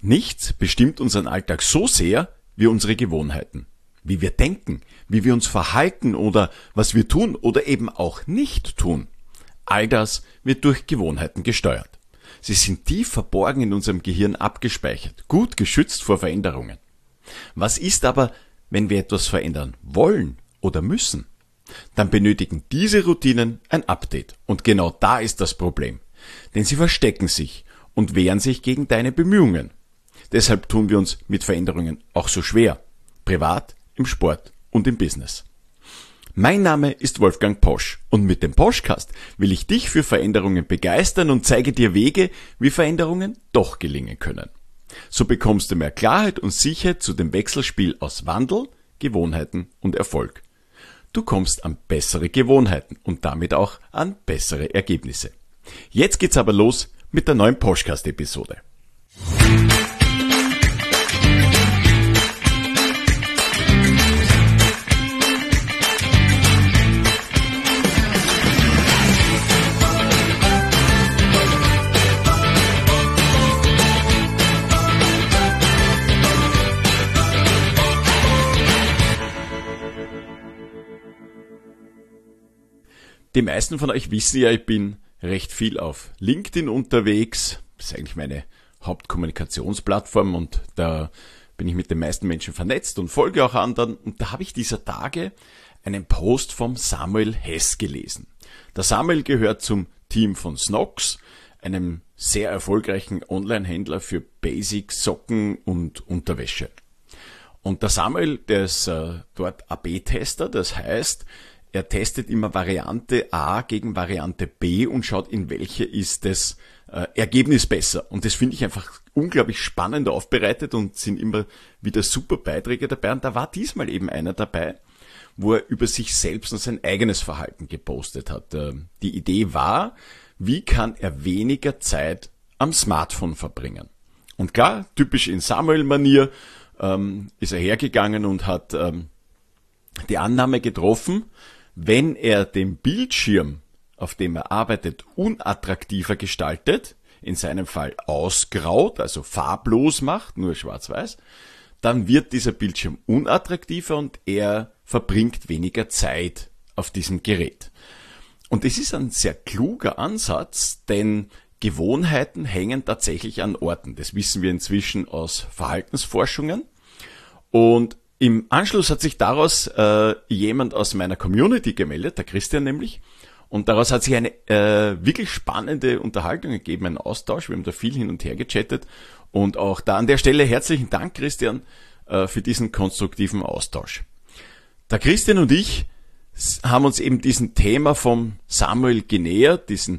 Nichts bestimmt unseren Alltag so sehr wie unsere Gewohnheiten. Wie wir denken, wie wir uns verhalten oder was wir tun oder eben auch nicht tun. All das wird durch Gewohnheiten gesteuert. Sie sind tief verborgen in unserem Gehirn abgespeichert, gut geschützt vor Veränderungen. Was ist aber, wenn wir etwas verändern wollen oder müssen? Dann benötigen diese Routinen ein Update. Und genau da ist das Problem. Denn sie verstecken sich und wehren sich gegen deine Bemühungen. Deshalb tun wir uns mit Veränderungen auch so schwer. Privat, im Sport und im Business. Mein Name ist Wolfgang Posch und mit dem Poschcast will ich dich für Veränderungen begeistern und zeige dir Wege, wie Veränderungen doch gelingen können. So bekommst du mehr Klarheit und Sicherheit zu dem Wechselspiel aus Wandel, Gewohnheiten und Erfolg. Du kommst an bessere Gewohnheiten und damit auch an bessere Ergebnisse. Jetzt geht's aber los mit der neuen Poschcast-Episode. Die meisten von euch wissen ja, ich bin recht viel auf LinkedIn unterwegs. Das ist eigentlich meine Hauptkommunikationsplattform und da bin ich mit den meisten Menschen vernetzt und folge auch anderen. Und da habe ich dieser Tage einen Post vom Samuel Hess gelesen. Der Samuel gehört zum Team von Snox, einem sehr erfolgreichen Online-Händler für Basics, Socken und Unterwäsche. Und der Samuel, der ist dort AB-Tester, das heißt, er testet immer Variante A gegen Variante B und schaut, in welche ist das Ergebnis besser. Und das finde ich einfach unglaublich spannend aufbereitet und sind immer wieder super Beiträge dabei. Und da war diesmal eben einer dabei, wo er über sich selbst und sein eigenes Verhalten gepostet hat. Die Idee war, wie kann er weniger Zeit am Smartphone verbringen? Und klar, typisch in Samuel-Manier ist er hergegangen und hat die Annahme getroffen, wenn er den Bildschirm, auf dem er arbeitet, unattraktiver gestaltet, in seinem Fall ausgraut, also farblos macht, nur schwarz-weiß, dann wird dieser Bildschirm unattraktiver und er verbringt weniger Zeit auf diesem Gerät. Und es ist ein sehr kluger Ansatz, denn Gewohnheiten hängen tatsächlich an Orten. Das wissen wir inzwischen aus Verhaltensforschungen. Und im Anschluss hat sich daraus jemand aus meiner Community gemeldet, der Christian nämlich, und daraus hat sich eine wirklich spannende Unterhaltung gegeben, ein Austausch. Wir haben da viel hin und her gechattet und auch da an der Stelle herzlichen Dank, Christian, für diesen konstruktiven Austausch. Der Christian und ich haben uns eben diesem Thema vom Samuel genähert, diesen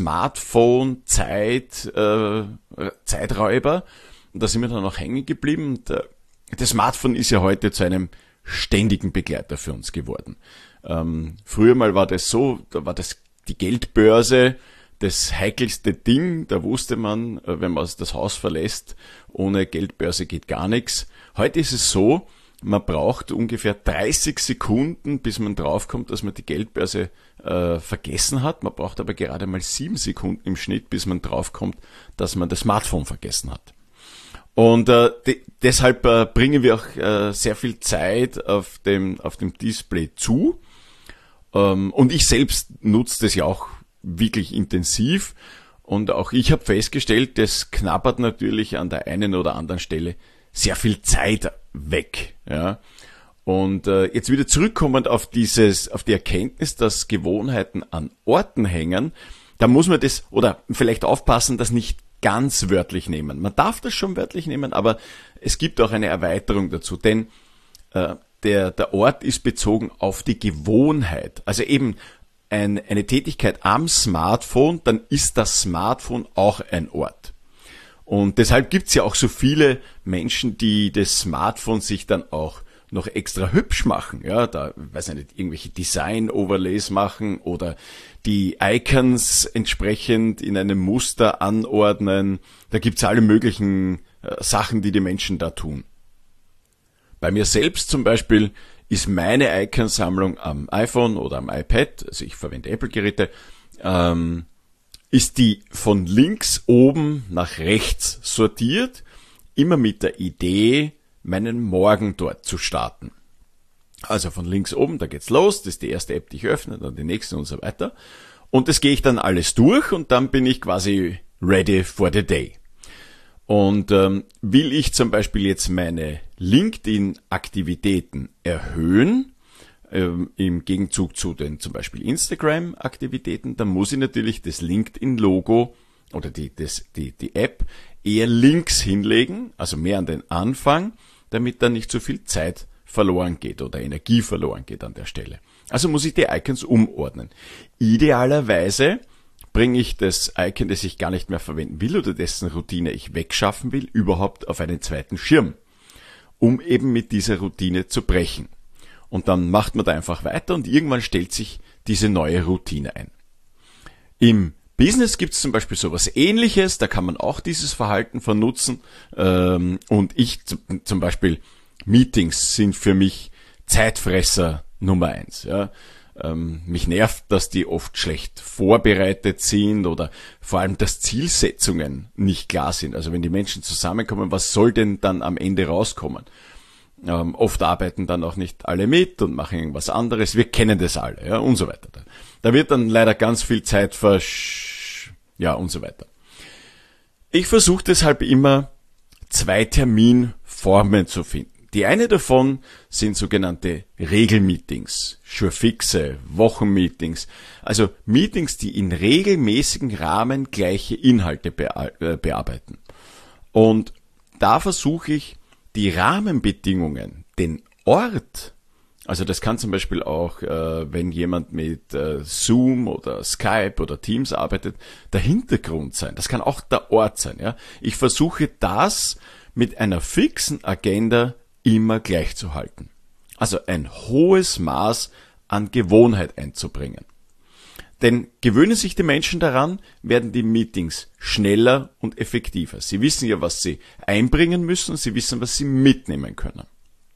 Smartphone-Zeiträuber, und da sind wir dann auch hängen geblieben. Und, das Smartphone ist ja heute zu einem ständigen Begleiter für uns geworden. Früher mal war das so, da war das die Geldbörse das heikelste Ding. Da wusste man, wenn man das Haus verlässt, ohne Geldbörse geht gar nichts. Heute ist es so, man braucht ungefähr 30 Sekunden, bis man draufkommt, dass man die Geldbörse vergessen hat. Man braucht aber gerade mal 7 Sekunden im Schnitt, bis man draufkommt, dass man das Smartphone vergessen hat. Und deshalb bringen wir auch sehr viel Zeit auf dem Display zu. Und ich selbst nutze das ja auch wirklich intensiv. Und auch ich habe festgestellt, das knabbert natürlich an der einen oder anderen Stelle sehr viel Zeit weg. Ja. Und jetzt wieder zurückkommend auf die Erkenntnis, dass Gewohnheiten an Orten hängen, da muss man das oder vielleicht aufpassen, das nicht ganz wörtlich nehmen. Man darf das schon wörtlich nehmen, aber es gibt auch eine Erweiterung dazu, denn der Ort ist bezogen auf die Gewohnheit. Also eben eine Tätigkeit am Smartphone, dann ist das Smartphone auch ein Ort. Und deshalb gibt's ja auch so viele Menschen, die das Smartphone sich dann auch noch extra hübsch machen, ja, da, weiß ich nicht, irgendwelche Design-Overlays machen oder die Icons entsprechend in einem Muster anordnen. Da gibt's alle möglichen Sachen, die Menschen da tun. Bei mir selbst zum Beispiel ist meine Iconsammlung am iPhone oder am iPad, also ich verwende Apple-Geräte, ist die von links oben nach rechts sortiert immer mit der Idee, meinen Morgen dort zu starten. Also von links oben, da geht's los, das ist die erste App, die ich öffne, dann die nächste und so weiter. Und das gehe ich dann alles durch und dann bin ich quasi ready for the day. Und will ich zum Beispiel jetzt meine LinkedIn-Aktivitäten erhöhen, im Gegenzug zu den zum Beispiel Instagram-Aktivitäten, dann muss ich natürlich das LinkedIn-Logo oder die App eher links hinlegen, also mehr an den Anfang, damit dann nicht so viel Zeit verloren geht oder Energie verloren geht an der Stelle. Also muss ich die Icons umordnen. Idealerweise bringe ich das Icon, das ich gar nicht mehr verwenden will oder dessen Routine ich wegschaffen will, überhaupt auf einen zweiten Schirm, um eben mit dieser Routine zu brechen. Und dann macht man da einfach weiter und irgendwann stellt sich diese neue Routine ein. Im Business gibt es zum Beispiel sowas Ähnliches, da kann man auch dieses Verhalten vernutzen. Und ich zum Beispiel, Meetings sind für mich Zeitfresser Nummer 1. Ja. Mich nervt, dass die oft schlecht vorbereitet sind oder vor allem, dass Zielsetzungen nicht klar sind. Also wenn die Menschen zusammenkommen, was soll denn dann am Ende rauskommen? Oft arbeiten dann auch nicht alle mit und machen irgendwas anderes. Wir kennen das alle, ja, und so weiter. Da wird dann leider ganz viel Zeit und so weiter. Ich versuche deshalb immer 2 Terminformen zu finden. Die eine davon sind sogenannte Regelmeetings, Sure-Fixe, Wochenmeetings, also Meetings, die in regelmäßigen Rahmen gleiche Inhalte bearbeiten. Und da versuche ich, die Rahmenbedingungen, den Ort, also das kann zum Beispiel auch, wenn jemand mit Zoom oder Skype oder Teams arbeitet, der Hintergrund sein. Das kann auch der Ort sein. Ja. Ich versuche das mit einer fixen Agenda immer gleich zu halten. Also ein hohes Maß an Gewohnheit einzubringen. Denn gewöhnen sich die Menschen daran, werden die Meetings schneller und effektiver. Sie wissen ja, was sie einbringen müssen, sie wissen, was sie mitnehmen können.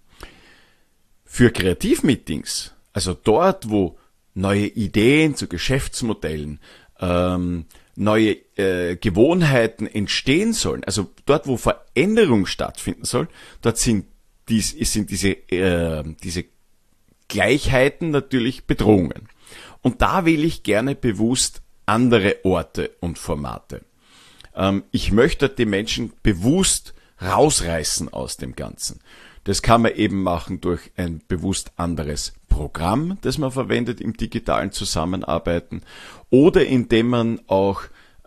Für Kreativmeetings, also dort, wo neue Ideen zu Geschäftsmodellen, neue Gewohnheiten entstehen sollen, also dort, wo Veränderung stattfinden soll, dort sind diese Gleichheiten natürlich Bedrohungen. Und da wähle ich gerne bewusst andere Orte und Formate. Ich möchte die Menschen bewusst rausreißen aus dem Ganzen. Das kann man eben machen durch ein bewusst anderes Programm, das man verwendet im digitalen Zusammenarbeiten, oder indem man auch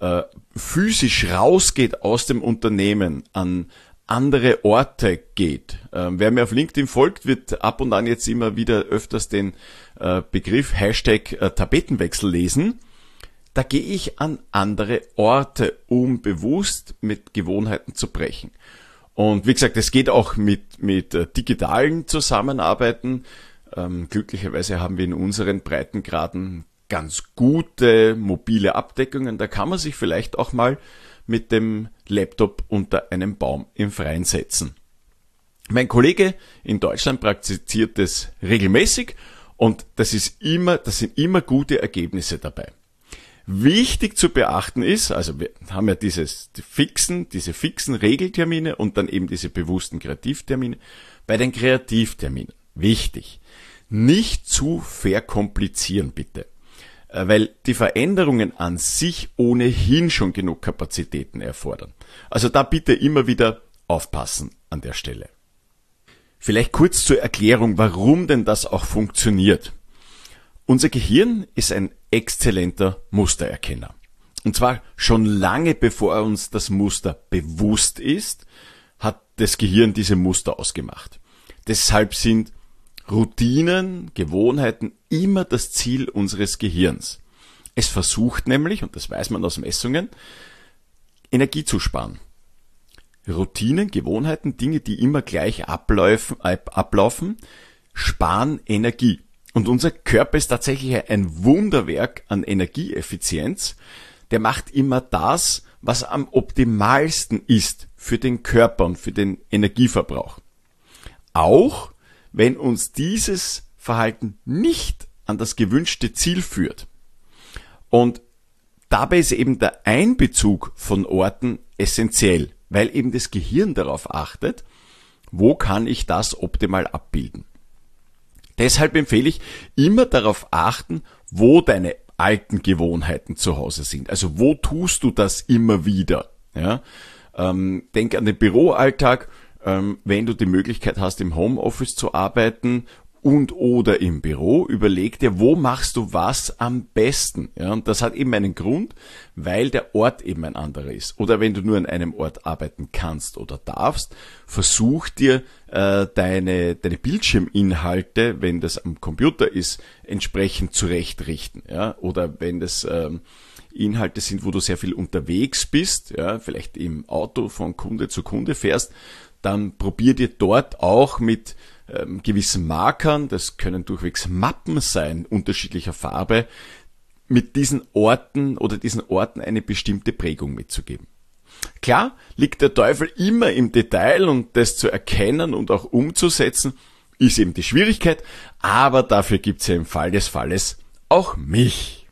physisch rausgeht aus dem Unternehmen, an andere Orte geht. Wer mir auf LinkedIn folgt, wird ab und an jetzt immer wieder öfters den Begriff Hashtag Tapetenwechsel lesen. Da gehe ich an andere Orte, um bewusst mit Gewohnheiten zu brechen. Und wie gesagt, es geht auch mit digitalen Zusammenarbeiten. Glücklicherweise haben wir in unseren Breitengraden ganz gute mobile Abdeckungen. Da kann man sich vielleicht auch mal mit dem Laptop unter einem Baum im Freien setzen. Mein Kollege in Deutschland praktiziert das regelmäßig und das sind immer gute Ergebnisse dabei. Wichtig zu beachten ist, also wir haben ja diese fixen Regeltermine und dann eben diese bewussten Kreativtermine. Bei den Kreativterminen, wichtig, nicht zu verkomplizieren bitte. Weil die Veränderungen an sich ohnehin schon genug Kapazitäten erfordern. Also da bitte immer wieder aufpassen an der Stelle. Vielleicht kurz zur Erklärung, warum denn das auch funktioniert. Unser Gehirn ist ein exzellenter Mustererkenner. Und zwar schon lange bevor uns das Muster bewusst ist, hat das Gehirn diese Muster ausgemacht. Deshalb sind Routinen, Gewohnheiten immer das Ziel unseres Gehirns. Es versucht nämlich, und das weiß man aus Messungen, Energie zu sparen. Routinen, Gewohnheiten, Dinge, die immer gleich ablaufen, sparen Energie. Und unser Körper ist tatsächlich ein Wunderwerk an Energieeffizienz. Der macht immer das, was am optimalsten ist für den Körper und für den Energieverbrauch. Auch wenn uns dieses Verhalten nicht an das gewünschte Ziel führt. Und dabei ist eben der Einbezug von Orten essentiell. weil eben das Gehirn darauf achtet, wo kann ich das optimal abbilden. Deshalb empfehle ich, immer darauf achten, wo deine alten Gewohnheiten zu Hause sind. Also wo tust du das immer wieder? Ja? Denk an den Büroalltag, wenn du die Möglichkeit hast, im Homeoffice zu arbeiten und oder im Büro, überleg dir, wo machst du was am besten? Ja, und das hat eben einen Grund, weil der Ort eben ein anderer ist. Oder wenn du nur an einem Ort arbeiten kannst oder darfst, versuch dir deine Bildschirminhalte, wenn das am Computer ist, entsprechend zurechtrichten. Ja? Oder wenn das Inhalte sind, wo du sehr viel unterwegs bist, ja, vielleicht im Auto von Kunde zu Kunde fährst, dann probier dir dort auch mit gewissen Markern, das können durchwegs Mappen sein, unterschiedlicher Farbe, mit diesen Orten oder diesen Orten eine bestimmte Prägung mitzugeben. Klar liegt der Teufel immer im Detail und das zu erkennen und auch umzusetzen, ist eben die Schwierigkeit, aber dafür gibt's ja im Fall des Falles auch mich.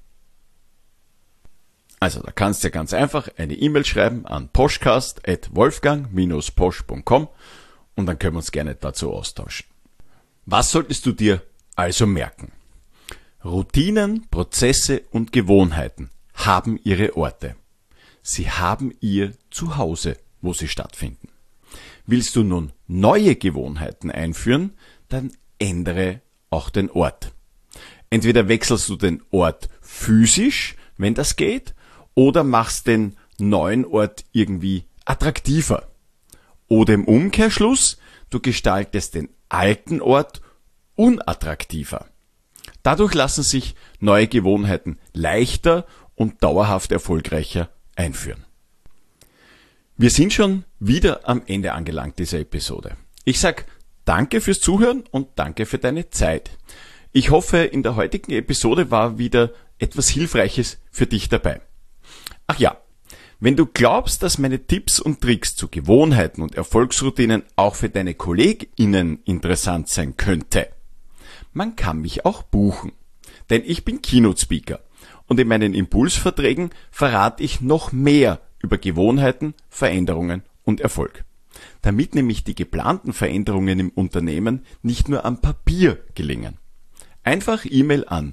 Also da kannst du ja ganz einfach eine E-Mail schreiben an poschcast@wolfgang-posch.com und dann können wir uns gerne dazu austauschen. Was solltest du dir also merken? Routinen, Prozesse und Gewohnheiten haben ihre Orte. Sie haben ihr Zuhause, wo sie stattfinden. Willst du nun neue Gewohnheiten einführen, dann ändere auch den Ort. Entweder wechselst du den Ort physisch, wenn das geht, oder machst den neuen Ort irgendwie attraktiver. Oder im Umkehrschluss, du gestaltest den alten Ort unattraktiver. Dadurch lassen sich neue Gewohnheiten leichter und dauerhaft erfolgreicher einführen. Wir sind schon wieder am Ende angelangt dieser Episode. Ich sag danke fürs Zuhören und danke für deine Zeit. Ich hoffe, in der heutigen Episode war wieder etwas Hilfreiches für dich dabei. Ach ja, wenn du glaubst, dass meine Tipps und Tricks zu Gewohnheiten und Erfolgsroutinen auch für deine KollegInnen interessant sein könnte, man kann mich auch buchen. Denn ich bin Keynote-Speaker und in meinen Impulsverträgen verrate ich noch mehr über Gewohnheiten, Veränderungen und Erfolg. Damit nämlich die geplanten Veränderungen im Unternehmen nicht nur am Papier gelingen. Einfach E-Mail an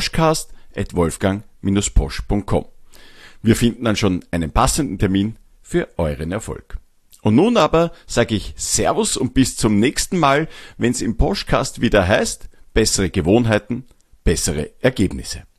poschcast@wolfgang-posch.com. Wir finden dann schon einen passenden Termin für euren Erfolg. Und nun aber sage ich Servus und bis zum nächsten Mal, wenn es im Poschcast wieder heißt, bessere Gewohnheiten, bessere Ergebnisse.